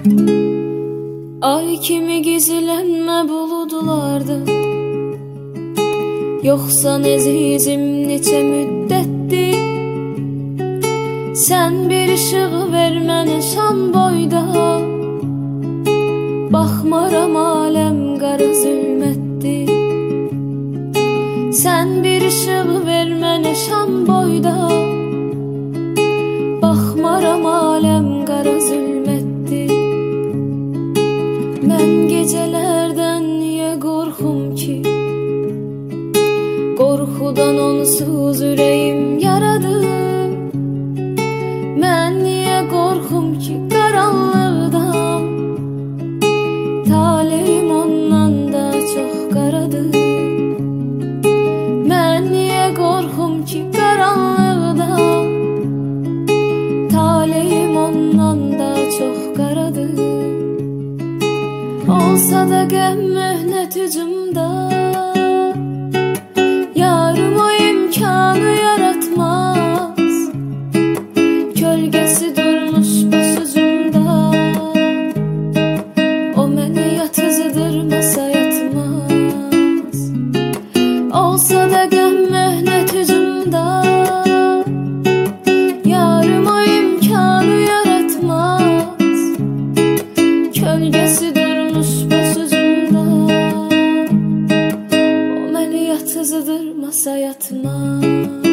Ay kimi gizlənmə buludlarda, yoxsan əzizim neçə müddətdir. Sən bir işığı ver mənə şam boyda, baxmaram aləm qara zülmətdir. Sən bir işığı ver mənə şam boyda, baxmaram aləm qara zülmətdir. Mən gecələrdən niyə qorxum ki, qorxudan onsuz ürəyim yaradı. Mən niyə qorxum ki qaranlıqdan, taleyim ondan da çox qaradır. Mən niyə qorxum ki qaranlıqdan, taleyim ondan da çox qaradır. Olsa da qəm möhnət hücumda, yarım o imkanı yaratmaz. Kölgəsi durmuş başucumda, o məni yatızdırmasa yatmaz. Olsa da qəm möhnət hücumda, yarım o imkanı yaratmaz. Kölgəsi durmuş başucumda, o məni yatızdırmasa yatmaz.